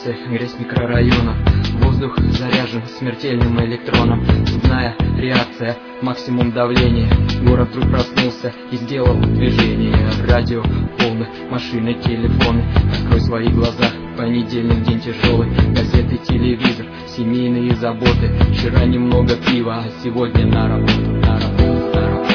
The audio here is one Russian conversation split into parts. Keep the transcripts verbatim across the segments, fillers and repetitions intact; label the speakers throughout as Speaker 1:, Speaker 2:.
Speaker 1: улицы, грязь микрорайонов. Воздух заряжен смертельным электроном. Зубная реакция, максимум давления. Город вдруг проснулся и сделал движение. Радио полно, машины, телефоны. Открой свои глаза, понедельник день тяжелый. Газеты, телевизор, семейные заботы. Вчера немного пива, а сегодня на работу, на работу, на работу.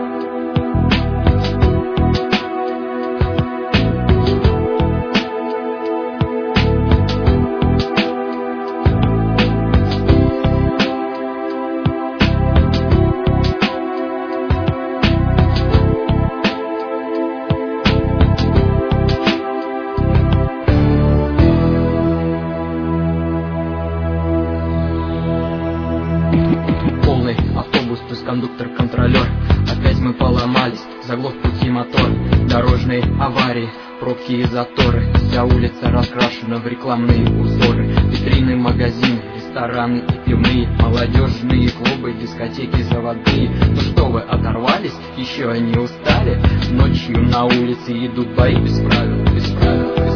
Speaker 1: Полный автобус плюс кондуктор-контролер. Опять мы поломались, заглох в пути мотор. Дорожные аварии, пробки и заторы. Вся улица раскрашена в рекламные узоры. Витрины, магазины, рестораны и пивные. Молодежные клубы, дискотеки заводные. Ну что вы, оторвались? Еще они устали? Ночью на улице идут бои без правил, без правил.